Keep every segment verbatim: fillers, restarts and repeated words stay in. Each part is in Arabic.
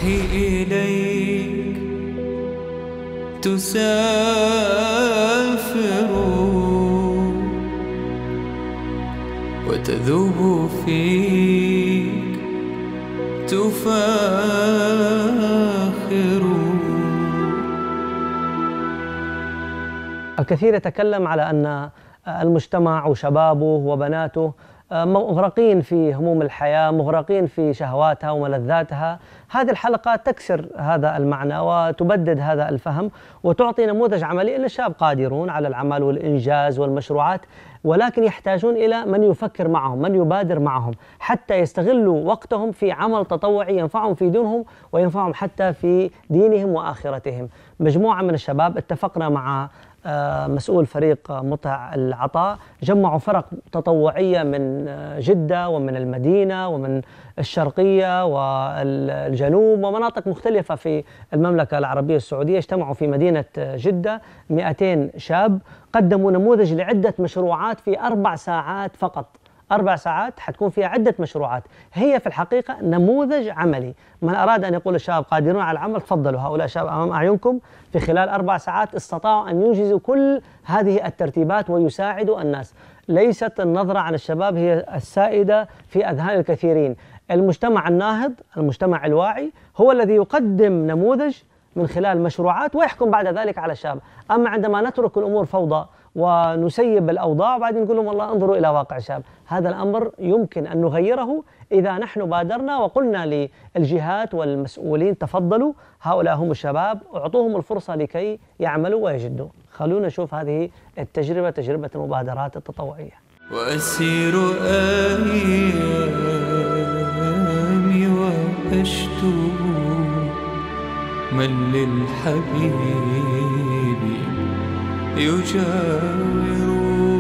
روحي إليك تسافر وتذوب فيك تفاخر. الكثير يتكلم على أن المجتمع وشبابه وبناته مغرقين في هموم الحياة، مغرقين في شهواتها وملذاتها. هذه الحلقات تكسر هذا المعنى وتبدد هذا الفهم وتعطي نموذج عملي أن الشباب قادرون على العمل والإنجاز والمشروعات، ولكن يحتاجون إلى من يفكر معهم، من يبادر معهم، حتى يستغلوا وقتهم في عمل تطوعي ينفعهم في دينهم وينفعهم حتى في دينهم وآخرتهم. مجموعة من الشباب اتفقنا مع مسؤول فريق مطع العطاء، جمعوا فرق تطوعية من جدة ومن المدينة ومن الشرقية والجنوب ومناطق مختلفة في المملكة العربية السعودية. اجتمعوا في مدينة جدة مئتين شاب، قدموا نموذج لعدة مشروعات في أربع ساعات فقط. أربع ساعات حتكون فيها عدة مشروعات، هي في الحقيقة نموذج عملي. من أراد أن يقول الشباب قادرون على العمل، تفضلوا، هؤلاء الشباب أمام أعينكم في خلال أربع ساعات استطاعوا أن ينجزوا كل هذه الترتيبات ويساعدوا الناس. ليست النظرة عن الشباب هي السائدة في أذهان الكثيرين. المجتمع الناهض، المجتمع الواعي، هو الذي يقدم نموذج من خلال مشروعات ويحكم بعد ذلك على الشباب. أما عندما نترك الأمور فوضى ونسيب الأوضاع وبعدين نقول لهم والله انظروا إلى واقع الشباب، هذا الأمر يمكن أن نغيره إذا نحن بادرنا وقلنا للجهات والمسؤولين تفضلوا، هؤلاء هم الشباب، أعطوهم الفرصة لكي يعملوا ويجدوا. خلونا نشوف هذه التجربة، تجربة المبادرات التطوعية. وأسير أيامي وأشتو من للحبيب يجاور.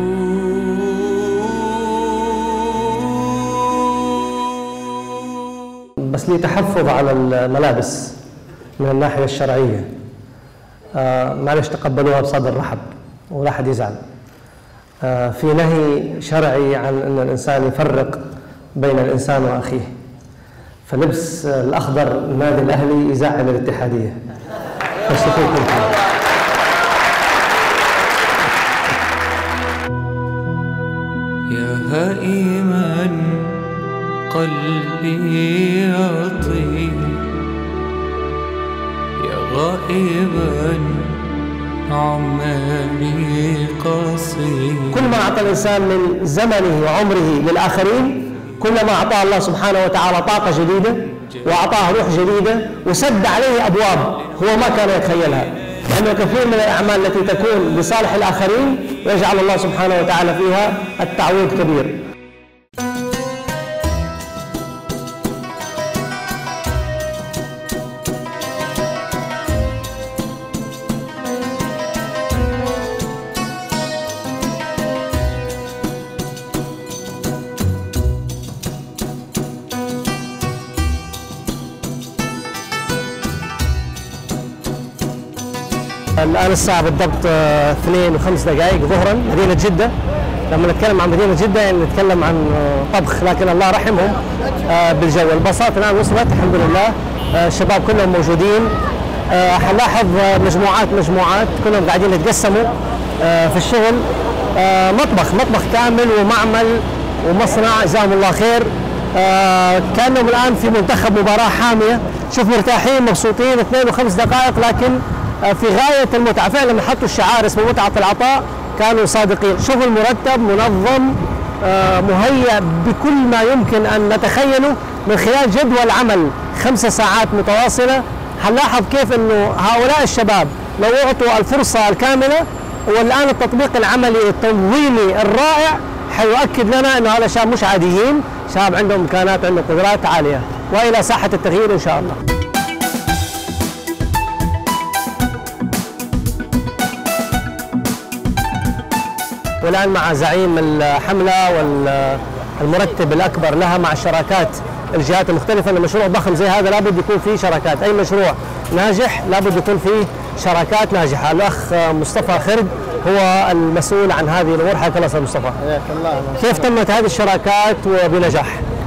بس لي تحفظ على الملابس من الناحية الشرعية، آه معلش تقبلوها بصدر رحب ولا حد يزعل. آه في نهي شرعي عن أن الإنسان يفرق بين الإنسان وأخيه، فلبس الأخضر النادي الأهلي يزعل الاتحادية. فاشتكيكم يا هائما قلبي يطير، يا غائبا عمري قصير. كل ما أعطى الإنسان من زمنه وعمره للآخرين كلما أعطاه الله سبحانه وتعالى طاقة جديدة وأعطاه روح جديدة وسد عليه أبواب هو ما كان يتخيلها، لأنه كثير من الأعمال التي تكون لصالح الآخرين ويجعل الله سبحانه وتعالى فيها التعويض كبير. الآن الساعة بالضبط اثنين وخمس دقائق ظهرا مدينة جدة. لما نتكلم عن مدينة جدة يعني نتكلم عن طبخ، لكن الله رحمهم بالجو. الباصات الآن وصلت الحمد لله، الشباب كلهم موجودين. حنلاحظ مجموعات مجموعات كلهم قاعدين يتقسموا في الشغل. مطبخ مطبخ كامل ومعمل ومصنع، جزاهم الله خير. كأنهم الآن في منتخب مباراة حامية، شوف مرتاحين مبسوطين. اثنين وخمس دقائق لكن في غاية المتعة، فعلا حطوا الشعار اسمه متعة العطاء، كانوا صادقين. شغل مرتب منظم مهيأ بكل ما يمكن أن نتخيله من خلال جدول عمل خمس ساعات متواصلة. هنلاحظ كيف أنه هؤلاء الشباب لو أعطوا الفرصة الكاملة والآن التطبيق العملي التنظيمي الرائع حيؤكد لنا أنه هؤلاء الشباب مش عاديين، شباب عندهم إمكانات، عندهم قدرات عالية، وإلى ساحة التغيير إن شاء الله. والآن مع زعيم الحملة والمرتب الأكبر لها مع الشراكات الجهات المختلفة. أن مشروع ضخم زي هذا لابد يكون فيه شراكات، أي مشروع ناجح لابد يكون فيه شراكات ناجحة. الأخ مصطفى خرد هو المسؤول عن هذه الأمور. حياك الله أستاذ مصطفى. حياك الله. كيف تمت هذه الشراكات وبنجاح؟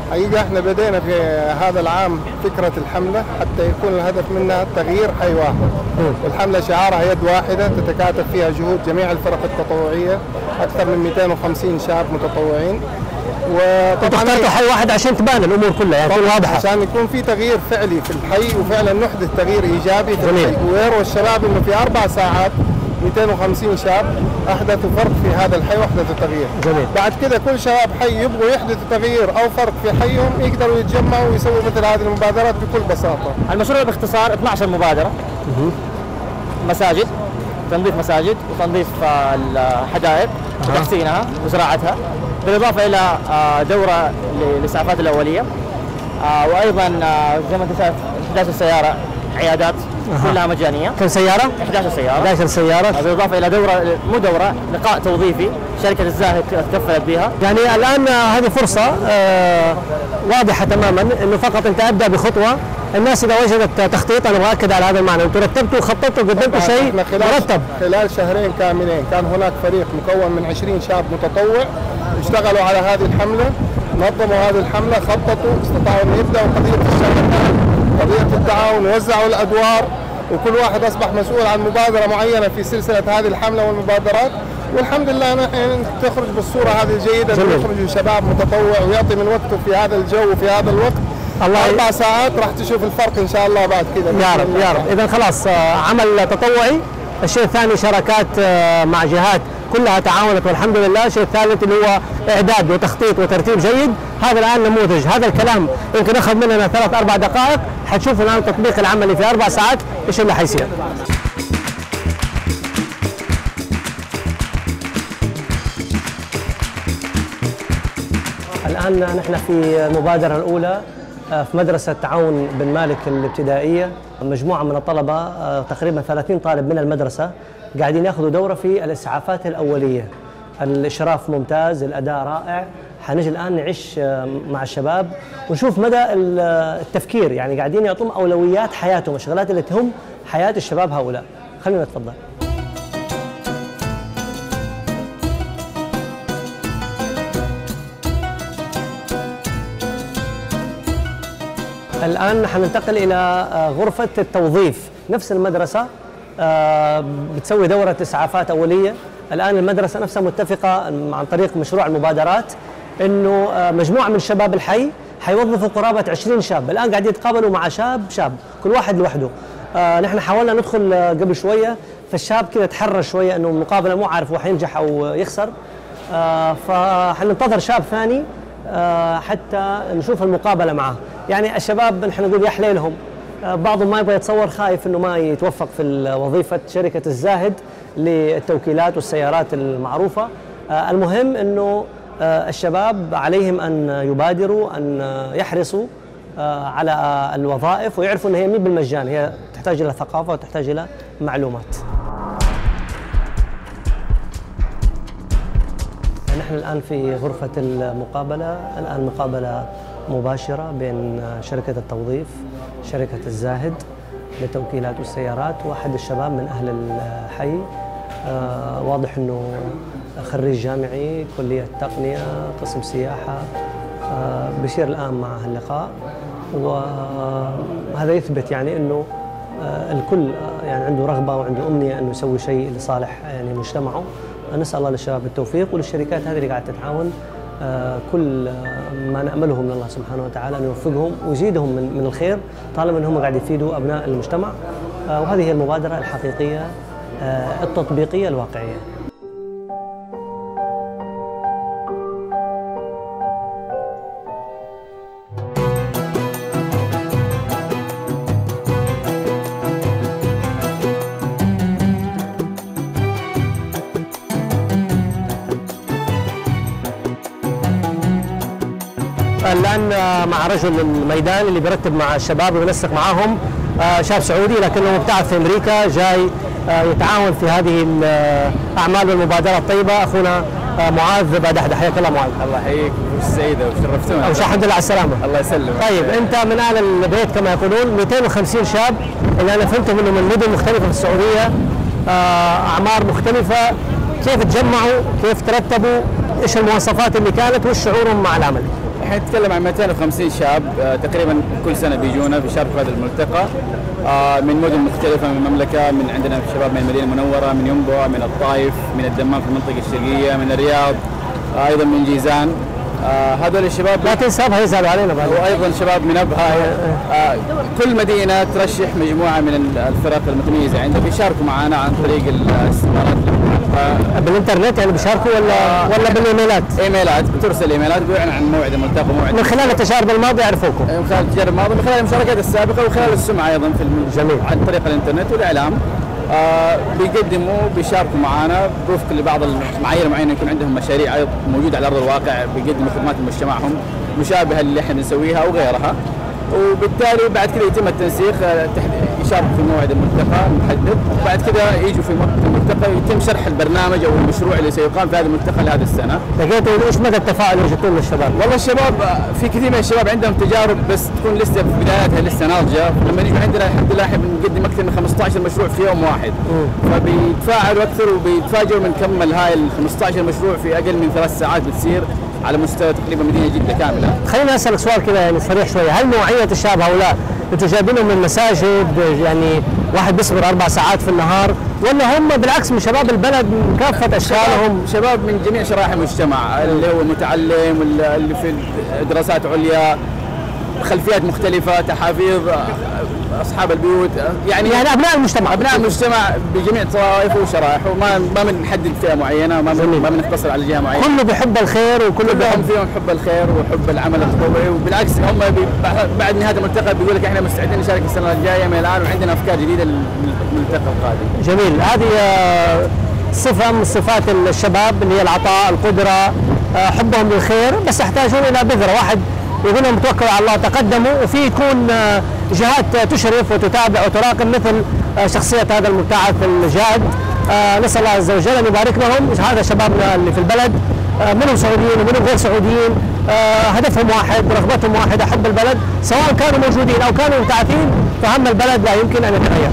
حقيقة احنا بدينا في هذا العام فكرة الحملة حتى يكون الهدف منها تغيير حي واحد، والحملة شعارها يد واحدة تتكاتف فيها جهود جميع الفرق التطوعية، أكثر من مئتين وخمسين شاب متطوعين. وطبعا اخترتوا حي واحد عشان تبان الأمور كلها يعني تكون واضحة، عشان يكون في تغيير فعلي في الحي وفعلا نحدث تغيير إيجابي في الحي، ويروى الشباب إنه في أربع ساعات مئتين وخمسين شاب أحدثوا فرق في هذا الحي وأحدثوا تغيير. جميل. بعد كده كل شباب حي يبغوا يحدثوا تغيير أو فرق في حيهم يقدروا يتجمعوا ويسووا مثل هذه المبادرات بكل بساطة. المشروع باختصار اثنتي عشرة مبادرة، مساجد، تنظيف مساجد وتنظيف الحدائق وتحسينها وزراعتها، بالإضافة إلى دورة للإسعافات الأولية، وأيضا زي ما أنت شايف إحدى عشرة سيارة عيادات كلها مجانيه. كم سياره؟ إحدى عشرة سياره. إحدى عشرة سياره، بالاضافه الى دوره مو دوره لقاء توظيفي شركه الزاهد تكفلت بها. يعني الان هذه فرصه آه واضحه تماما انه فقط انت ابدا بخطوه، الناس اذا وجدت تخطيط، انا باكد على هذا المعنى، انتم رتبتوا وخططتوا وقدمتوا شيء مرتب. خلال شهرين كاملين كان هناك فريق مكون من عشرين شاب متطوع اشتغلوا على هذه الحمله، نظموا هذه الحمله، خططوا، استطاعوا ان يبداوا قضيه الشركات، قضيه التعاون، وزعوا الادوار، وكل واحد اصبح مسؤول عن مبادره معينه في سلسله هذه الحمله والمبادرات، والحمد لله نحن تخرج بالصوره هذه الجيده، انه يخرجوا شباب متطوع ويعطي من وقته في هذا الجو وفي هذا الوقت. الله اربع ساعات راح تشوف الفرق ان شاء الله بعد كذا. يا رب يا رب. اذا خلاص عمل تطوعي. الشيء الثاني شراكات مع جهات كلها تعاونت والحمد لله. الشيء الثالث اللي هو اعداد وتخطيط وترتيب جيد. هذا الان نموذج، هذا الكلام يمكن اخذ مننا ثلاث اربع دقائق، حتشوفوا الان التطبيق العملي في اربع ساعات ايش اللي حيصير. الان نحن في المبادره الاولى في مدرسة تعاون بن مالك الابتدائية. مجموعة من الطلبة تقريبا ثلاثين طالب من المدرسة قاعدين ياخذوا دورة في الإسعافات الأولية. الإشراف ممتاز، الأداء رائع. حنجي الآن نعيش مع الشباب ونشوف مدى التفكير، يعني قاعدين يعطون أولويات حياتهم، الشغلات اللي تهم حياة الشباب هؤلاء. خلينا نتفضل. الآن حننتقل إلى غرفة التوظيف. نفس المدرسة بتسوي دورة إسعافات أولية. الآن المدرسة نفسها متفقة عن طريق مشروع المبادرات إنه مجموعة من شباب الحي حيوظفوا قرابة عشرين شاب. الآن قاعدين يتقابلوا مع شاب شاب كل واحد لوحده. نحن حاولنا ندخل قبل شوية، فالشاب كذا تحرر شوية إنه المقابلة مو عارف هو حينجح أو يخسر، فحننتظر شاب ثاني حتى نشوف المقابلة معه. يعني الشباب نحن نقول يا حليلهم، بعضهم ما يبغى يتصور، خايف انه ما يتوفق في وظيفة شركة الزاهد للتوكيلات والسيارات المعروفة. المهم انه الشباب عليهم ان يبادروا، ان يحرصوا على الوظائف ويعرفوا ان هي مو بالمجان، هي تحتاج الى ثقافة وتحتاج الى معلومات. نحن الآن في غرفة المقابلة. الآن مقابلة مباشرة بين شركة التوظيف، شركة الزاهد لتوكيلات والسيارات، واحد الشباب من أهل الحي. آه واضح أنه خريج جامعي كلية تقنية قسم سياحة. آه بيصير الآن مع اللقاء، وهذا يثبت يعني أنه آه الكل يعني عنده رغبة وعنده أمنية أنه يسوي شيء لصالح يعني مجتمعه. نسأل الله للشباب التوفيق وللشركات هذه اللي قاعدة تتعاون. آه كل ما نأمله من الله سبحانه وتعالى أن يوفقهم ويزيدهم من, من الخير طالما أنهم قاعد يفيدوا أبناء المجتمع. آه وهذه هي المبادرة الحقيقية آه التطبيقية الواقعية. الآن مع رجل الميدان اللي بيرتب مع الشباب وينسق معاهم، شاب سعودي لكنه مبتعث في أمريكا، جاي يتعاون في هذه الأعمال والمبادرة الطيبة. أخونا معاذ بادحدة، حياك الله معاذ. الله يحييك السيدة وشرفتونا. أول شيء الحمد لله على السلامة. الله يسلمك. طيب أنت من أهل البيت كما يقولون، مئتين وخمسين شاب اللي أنا فهمته منه من مدن مختلفة في السعودية، أعمار مختلفة. كيف تجمعوا؟ كيف ترتبوا؟ إيش المواصفات اللي كانت؟ وإيش شعورهم مع العمل؟ احنا نتكلم عن مئتين وخمسين شاب آه، تقريبا كل سنه بيجونا بيشاركوا في هذا الملتقى آه، من مدن مختلفه من المملكه، من عندنا شباب من المدينه المنوره، من ينبع، من الطائف، من الدمام في المنطقه الشرقيه، من الرياض، آه، ايضا من جيزان. آه، هذول الشباب لا تنسى ابها يزعلوا علينا بعد. وايضا شباب من ابها. آه، كل مدينه ترشح مجموعه من الفرق المتميزه عندها بيشاركوا معنا عن طريق الاستثمارات. آه، بالانترنت يعني بيشاركوا ولا آه ولا بالايميلات؟ ايميلات، بترسل ايميلات بيعلن عن موعد الملتقى وموعد من خلال التجارب الماضيه يعرفوكم. من خلال التجارب الماضيه، من خلال المشاركات السابقه، وخلال السمعه ايضا في الم... جميل. عن طريق الانترنت والاعلام. آه بيقدموا بيشاركوا معنا وفق لبعض المعايير المعينه، يكون عندهم مشاريع أيضا موجوده على ارض الواقع بيقدموا خدمات لمجتمعهم مشابهه اللي احنا بنسويها وغيرها. وبالتالي بعد كده يتم التنسيق، يشاركوا في موعد الملتقى المحدد، وبعد كده يجوا في الملتقى ويتم شرح البرنامج او المشروع اللي سيقام في هذا الملتقى لهذه السنه. لقيتوا ايش مدى التفاعل اللي وجدتوه من الشباب؟ والله الشباب في كثير من الشباب عندهم تجارب بس تكون لسه في بداياتها، لسه ناضجه. لما نيجي عندنا الحمد لله احنا بنقدم اكثر من خمسة عشر مشروع في يوم واحد، فبيتفاعلوا اكثر وبيتفاجئوا من كمل هاي ال خمسة عشر مشروع في اقل من ثلاث ساعات بتصير على مستوى تقريبا مدينه جده كامله. خليني اسالك سؤال كذا يعني صريح شويه، هل نوعيه الشباب هؤلاء انتم جايبينهم من مساجد يعني واحد بيصبر اربع ساعات في النهار، ولا هم بالعكس من شباب البلد من كافه اشكالهم؟ شباب من جميع شرائح المجتمع، اللي هو متعلم واللي في دراسات عليا، خلفيات مختلفه، تحافيظ، اصحاب البيوت، يعني يعني ابناء المجتمع ابناء المجتمع بجميع طوائفه وشرائحه، وما ما بنحدد فئه معينه، ما ما بنقتصر على جهه معينه. كله بيحب الخير وكله بيحب فيهم حب الخير وحب العمل التطوعي، وبالعكس هم بعد نهايه الملتقى بيقول لك احنا مستعدين نشارك السنه الجايه من الان وعندنا افكار جديده للملتقى القادم. جميل. هذه صفه من صفات الشباب اللي هي العطاء، القدره، حبهم للخير، بس يحتاجون الى بذره واحد يقول لهم توكلوا على الله تقدموا، وفي يكون جهات تشرف وتتابع وتراقب مثل شخصيه هذا المبتعث الجاد. نسال الله عز وجل ان يبارك لهم. هذا شبابنا اللي في البلد منهم سعوديين ومنهم غير سعوديين، هدفهم واحد، رغبتهم واحده، حب البلد، سواء كانوا موجودين او كانوا مبتعثين، فهم البلد لا يمكن ان يتغير.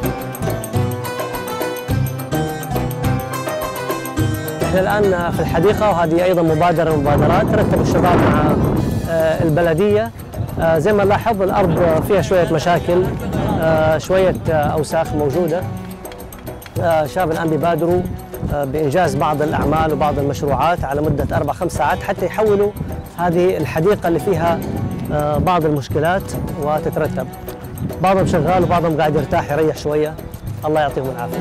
احنا الان في الحديقه، وهذه ايضا مبادره من المبادرات ترتب الشباب مع البلديه. زي ما نلاحظ الارض فيها شويه مشاكل، شويه اوساخ موجوده. الشباب الان بيبادروا بانجاز بعض الاعمال وبعض المشروعات على مده اربع خمس ساعات حتى يحولوا هذه الحديقه اللي فيها بعض المشكلات وتترتب. بعضهم شغال وبعضهم قاعد يرتاح يريح شويه. الله يعطيهم العافيه.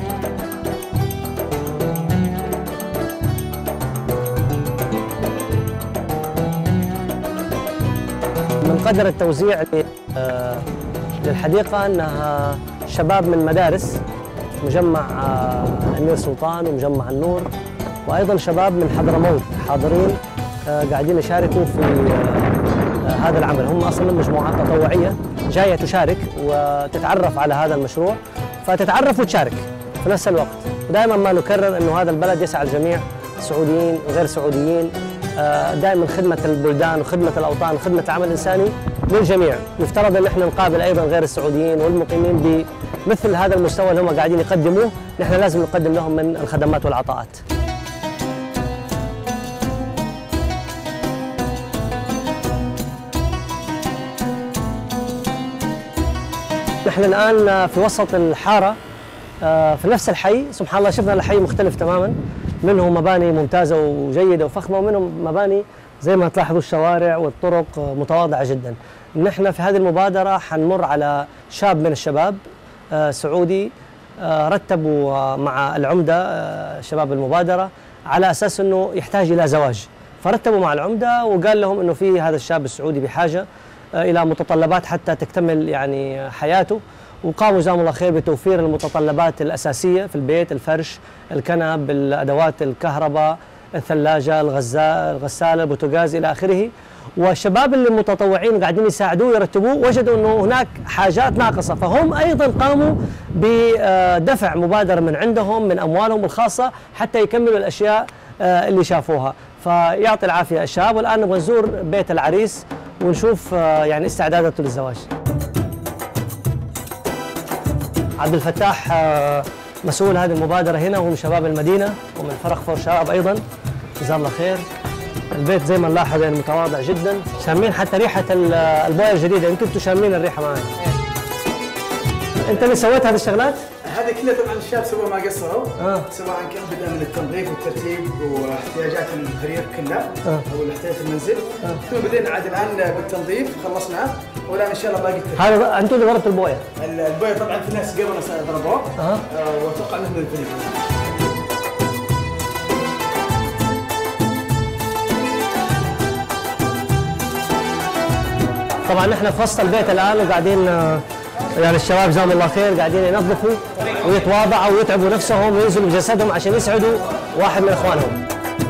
من قدر التوزيع للحديقة أنها شباب من مدارس مجمع أمير سلطان ومجمع النور، وأيضا شباب من حضرموت حاضرين قاعدين يشاركوا في هذا العمل. هم أصلا مجموعات تطوعية جاية تشارك وتتعرف على هذا المشروع، فتتعرف وتشارك في نفس الوقت. دائما ما نكرر أنه هذا البلد يسعى الجميع، سعوديين وغير سعوديين، دائما خدمة البلدان وخدمة الأوطان وخدمة العمل الإنساني للجميع. يفترض أن احنا نقابل أيضا غير السعوديين والمقيمين بمثل هذا المستوى اللي هم قاعدين يقدموه، نحن لازم نقدم لهم من الخدمات والعطاءات. نحن الآن في وسط الحارة في نفس الحي. سبحان الله شفنا الحي مختلف تماما، منه مباني ممتازة وجيدة وفخمة، ومنهم مباني زي ما تلاحظوا الشوارع والطرق متواضعة جدا. نحن في هذه المبادرة حنمر على شاب من الشباب سعودي رتبوا مع العمدة شباب المبادرة على أساس أنه يحتاج إلى زواج، فرتبوا مع العمدة وقال لهم أنه في هذا الشاب السعودي بحاجة إلى متطلبات حتى تكتمل يعني حياته، وقاموا جزاهم الله خير بتوفير المتطلبات الأساسية في البيت: الفرش، الكنب، الأدوات الكهرباء، الثلاجة، الغسالة، البوتاجاز إلى آخره. والشباب اللي متطوعين قاعدين يساعدوه يرتبوه وجدوا أنه هناك حاجات ناقصة، فهم أيضا قاموا بدفع مبادرة من عندهم من أموالهم الخاصة حتى يكملوا الأشياء اللي شافوها. فيعطي العافية الشباب. والآن نبغى نزور بيت العريس ونشوف يعني استعداداته للزواج. عبد الفتاح مسؤول هذه المبادرة هنا، وهو من شباب المدينة ومن فرق فور شباب أيضا، جزاه الله خير. البيت زي ما نلاحظ يعني متواضع جدا، شامين حتى ريحه البويه الجديده، يمكن انتم شامين الريحه معي. انت اللي سويت هذه الشغلات؟ هذه كلها طبعا الشباب سووا ما قصروا، آه. سواء كان بدءا من التنظيف والترتيب واحتياجات الفريق كلها آه. او احتياجات المنزل، آه. ثم بدينا عاد الان بالتنظيف خلصناه والان ان شاء الله باقي الترتيب. هذا انتم اللي ضربتوا البويه؟ البويه طبعا في ناس قبلنا ضربوه، آه. آه واتوقع انهم من الفريق. طبعا نحن في وسط البيت الان وقاعدين يعني الشباب جزاهم الله خير قاعدين ينظفوا ويتواضعوا ويتعبوا نفسهم وينزلوا بجسدهم عشان يسعدوا واحد من اخوانهم.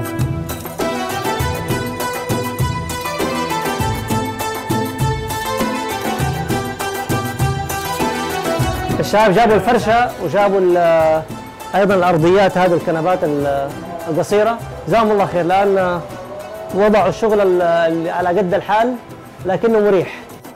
الشباب جابوا الفرشه وجابوا ايضا الارضيات، هذه الكنبات القصيره جزاهم الله خير، لان وضعوا الشغل على قد الحال لكنه مريح.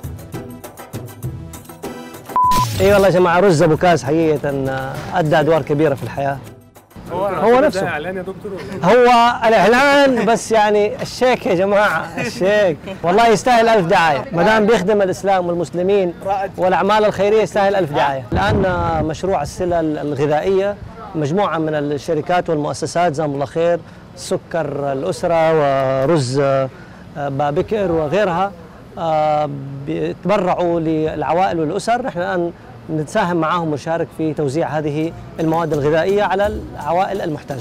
اي والله يا جماعه رز ابو كاس حقيقه ادى ادوار كبيره في الحياه. هو, هو نفسه اعلان يا دكتور، هو الاعلان بس يعني الشيك يا جماعه الشيك والله يستاهل ألف دعايه، ما دام بيخدم الاسلام والمسلمين والاعمال الخيريه يستاهل ألف دعايه. الان مشروع السلة الغذائيه مجموعه من الشركات والمؤسسات جزاهم الله خير، سكر الاسره ورز بابكر وغيرها بيتبرعوا للعوائل والاسر. نحن الان نتساهم معهم ونشارك في توزيع هذه المواد الغذائيه على العوائل المحتاجه.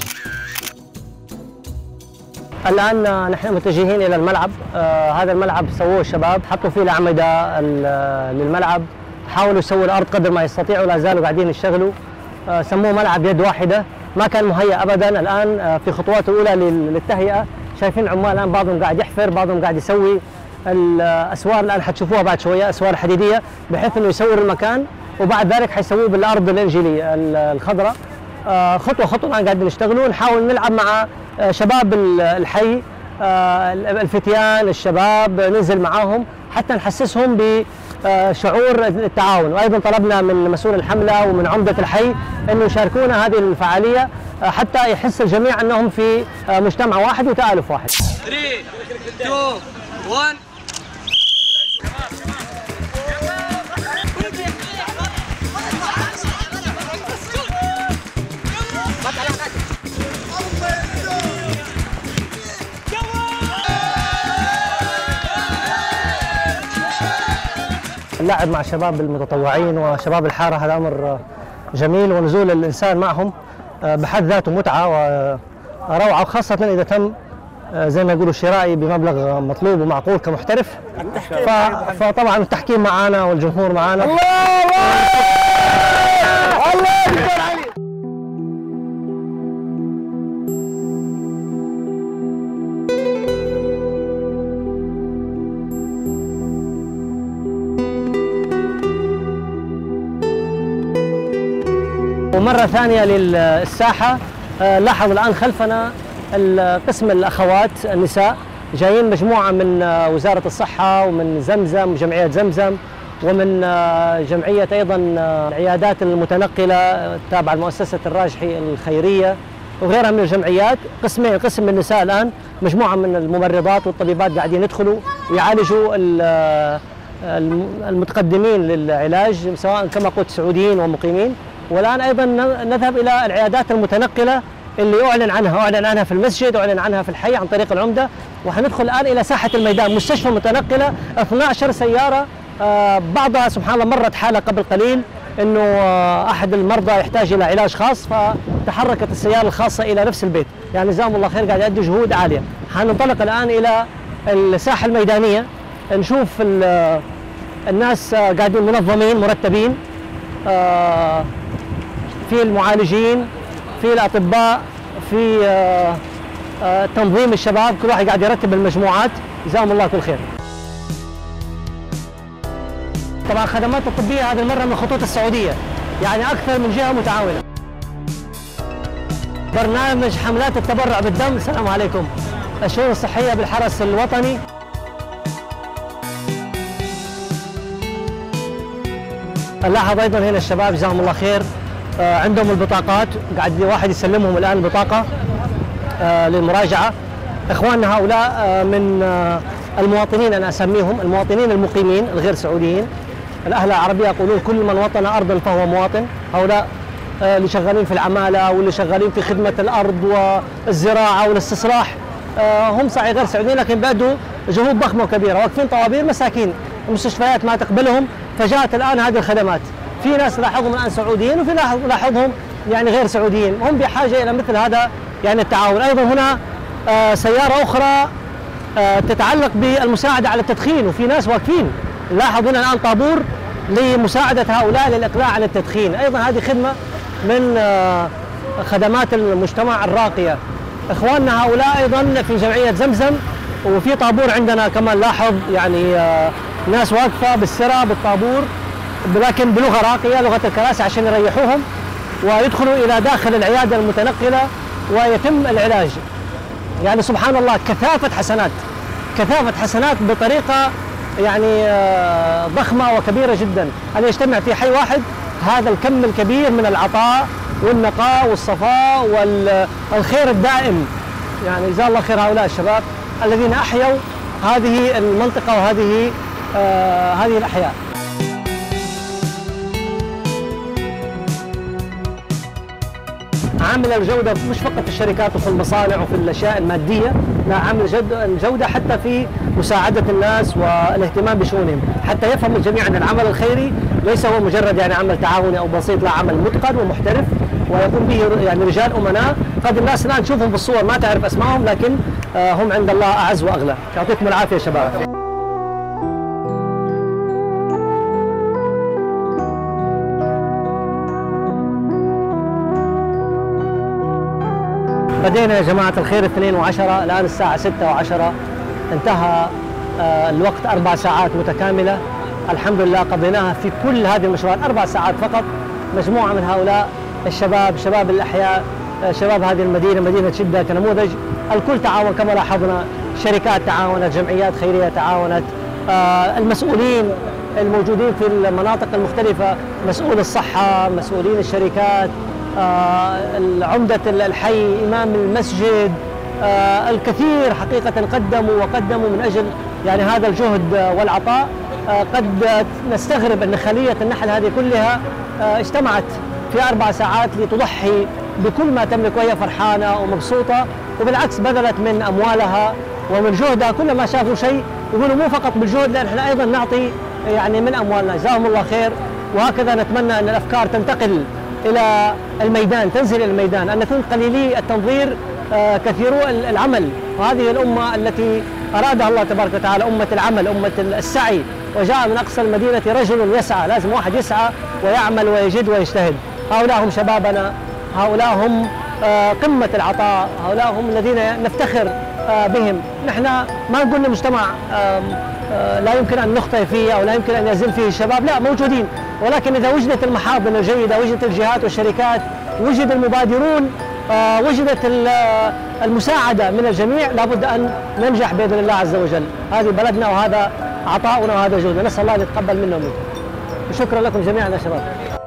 الان نحن متجهين الى الملعب، آه هذا الملعب سووه الشباب، حطوا فيه الاعمده للملعب، حاولوا يسووا الارض قدر ما يستطيعوا، لا زالوا قاعدين يشتغلوا. آه سموه ملعب يد واحده، ما كان مهيأ ابدا. الان آه في خطواته الاولى للتهيئه، شايفين العمال الان بعضهم قاعد يحفر، بعضهم قاعد يسوي الاسوار، الان حتشوفوها بعد شويه اسوار حديديه بحيث انه يسور المكان، وبعد ذلك حيسووه بالارض الانجيلي الخضراء. آه خطوه خطوه الان قاعدين نشتغلوا، نحاول نلعب مع آه شباب الحي، آه الفتيان الشباب، ننزل معاهم حتى نحسسهم بشعور التعاون. وايضا طلبنا من مسؤول الحمله ومن عمده الحي انه يشاركونا هذه الفعاليه آه حتى يحس الجميع انهم في آه مجتمع واحد وتآلف واحد. ثلاثة اثنين واحد اللعب مع شباب المتطوعين وشباب الحارة هذا أمر جميل، ونزول الإنسان معهم بحد ذاته متعة وروعة، وخاصة إذا تم زي ما يقولوا شرائي بمبلغ مطلوب ومعقول كمحترف. فطبعا التحكيم معانا والجمهور معانا. الله الله الله أكبر عليك. ومرة ثانية للساحة، لاحظوا الآن خلفنا قسم الأخوات النساء، جايين مجموعة من وزارة الصحة ومن زمزم جمعية زمزم ومن جمعية أيضا العيادات المتنقلة تابعة لمؤسسة الراجحي الخيرية وغيرها من الجمعيات. قسمين، قسم النساء الآن مجموعة من الممرضات والطبيبات قاعدين يدخلوا ويعالجوا المتقدمين للعلاج سواء كما قلت سعوديين ومقيمين. والآن أيضا نذهب إلى العيادات المتنقلة اللي أعلن عنها، أعلن عنها في المسجد، أعلن عنها في الحي عن طريق العمدة، وحندخل الآن إلى ساحة الميدان، مستشفى متنقلة اثنتي عشرة سيارة، آه بعضها سبحان الله مرت حالة قبل قليل إنه آه أحد المرضى يحتاج إلى علاج خاص، فتحركت السيارة الخاصة إلى نفس البيت، يعني جزاهم الله خير قاعد يؤدي جهود عالية. حننطلق الآن إلى الساحة الميدانية، نشوف الناس آه قاعدين منظمين مرتبين، آه في المعالجين، في الأطباء، في آه آه تنظيم الشباب، كل واحد قاعد يرتب المجموعات، جزاهم الله كل خير. طبعا الخدمات الطبية هذه المرة من خطوط السعودية، يعني أكثر من جهة متعاونة. برنامج حملات التبرع بالدم، السلام عليكم. الشؤون الصحية بالحرس الوطني. نلاحظ أيضا هنا الشباب جزاهم الله خير آه عندهم البطاقات، قاعد واحد يسلمهم الآن البطاقة آه للمراجعة. إخواننا هؤلاء من المواطنين، أنا أسميهم المواطنين المقيمين الغير سعوديين. الأهل العربية يقولون كل من وطن أرضا فهو مواطن. هؤلاء اللي شغالين في العمالة واللي شغالين في خدمة الأرض والزراعة والاستصلاح هم صحيح غير سعوديين، لكن بأدوا جهود ضخمة وكبيرة، واقفين طوابير مساكين، المستشفيات ما تقبلهم، فجاءت الآن هذه الخدمات. في ناس لاحظهم الآن سعوديين وفي لاحظهم يعني غير سعوديين، هم بحاجة إلى مثل هذا يعني التعاون. أيضا هنا سيارة أخرى تتعلق بالمساعدة على التدخين، وفي ناس واقفين، لاحظ هنا الآن طابور لمساعدة هؤلاء للإقلاع عن التدخين. أيضا هذه خدمة من خدمات المجتمع الراقية. إخواننا هؤلاء أيضا في جمعية زمزم، وفي طابور عندنا كمان لاحظ يعني ناس واقفة بالسرة بالطابور، لكن بلغة راقية لغة الكراسي عشان يريحوهم ويدخلوا إلى داخل العيادة المتنقلة ويتم العلاج. يعني سبحان الله كثافة حسنات، كثافة حسنات بطريقة يعني ضخمة وكبيرة جدا، أن يجتمع في حي واحد هذا الكم الكبير من العطاء والنقاء والصفاء والخير الدائم. يعني جزاه الله خير هؤلاء الشباب الذين أحيوا هذه المنطقة وهذه آه هذه الأحياء. عامل الجودة مش فقط في الشركات وفي المصانع وفي الأشياء المادية، لا، عامل الجودة حتى في مساعدة الناس والاهتمام بشؤونهم، حتى يفهم الجميع أن العمل الخيري ليس هو مجرد يعني عمل تعاوني أو بسيط، لا، عمل متقن ومحترف ويقوم به يعني رجال أمناء قد الناس الآن تشوفهم في الصور ما تعرف أسمائهم، لكن هم عند الله أعز وأغلى. يعطيكم العافية يا شباب. بدينا يا جماعة الخير اثنين وعشرة، الآن الساعة ستة وعشرة، انتهى الوقت أربع ساعات متكاملة الحمد لله قضيناها في كل هذه المشروعات، أربع ساعات فقط. مجموعة من هؤلاء الشباب، شباب الأحياء، شباب هذه المدينة، مدينة جدة كنموذج، الكل تعاون كما لاحظنا، شركات تعاونت، جمعيات خيرية تعاونت، المسؤولين الموجودين في المناطق المختلفة، مسؤول الصحة، مسؤولين الشركات، عمدة الحي، إمام المسجد، الكثير حقيقة قدموا وقدموا من أجل يعني هذا الجهد والعطاء. قد نستغرب أن خلية النحل هذه كلها اجتمعت في أربع ساعات لتضحي بكل ما تملك وهي فرحانة ومبسوطة، وبالعكس بذلت من أموالها ومن جهدها. كل ما شافوا شيء يقولوا مو فقط بالجهد، لأن احنا أيضا نعطي يعني من أموالنا. جزاهم الله خير. وهكذا نتمنى أن الأفكار تنتقل إلى الميدان، تنزل إلى الميدان، أن نكون قليلي التنظير كثيرو العمل. وهذه الأمة التي أرادها الله تبارك وتعالى، أمة العمل، أمة السعي. وجاء من أقصى المدينة رجل يسعى، لازم واحد يسعى ويعمل ويجد ويجتهد. هؤلاء هم شبابنا، هؤلاء هم قمة العطاء، هؤلاء هم الذين نفتخر بهم. نحن ما نقول مجتمع لا يمكن أن نخطئ فيه أو لا يمكن أن يزل فيه الشباب، لا، موجودين، ولكن إذا وجدت المحاضن الجيدة، وجدت الجهات والشركات، وجد المبادرون، وجدت المساعدة من الجميع، لابد أن ننجح بإذن الله عز وجل. هذه بلدنا وهذا عطاؤنا وهذا جهدنا، نسأل الله أن يتقبل منا ومنكم. وشكرا لكم جميعا يا شباب.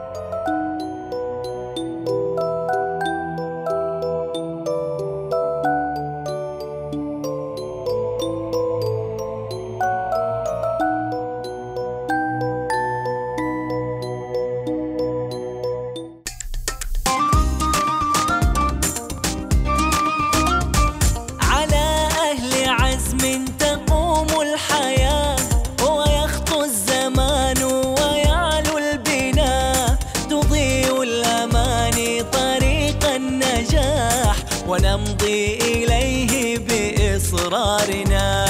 ونمضي إليه بإصرارنا،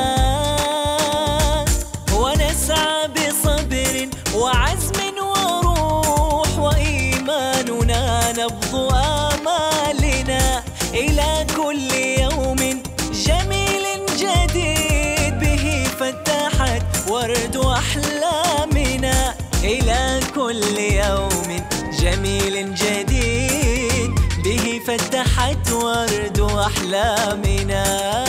ونسعى بصبر وعزم وروح وإيماننا، نبض آمالنا إلى كل يوم جميل جديد، به فتحت ورد أحلامنا، إلى كل يوم جميل جديد، به فتحت ورد أحلامنا.